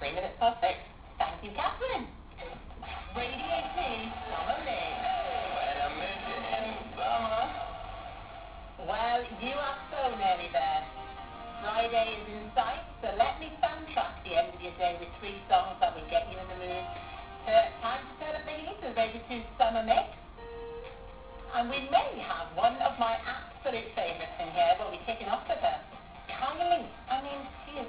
minutes past 6. Thank you, Catherine. Radio 2, Summer Mix. When I met you in summer. Well, you are so nearly there. Friday is in sight, so let me soundtrack the end of your day with 3 songs that will get you in the mood. Time to turn up the heat with Radio 2 Summer Mix. And we may have one of my absolute favourites in here. We'll be kicking off with her. Kylie. I mean, she is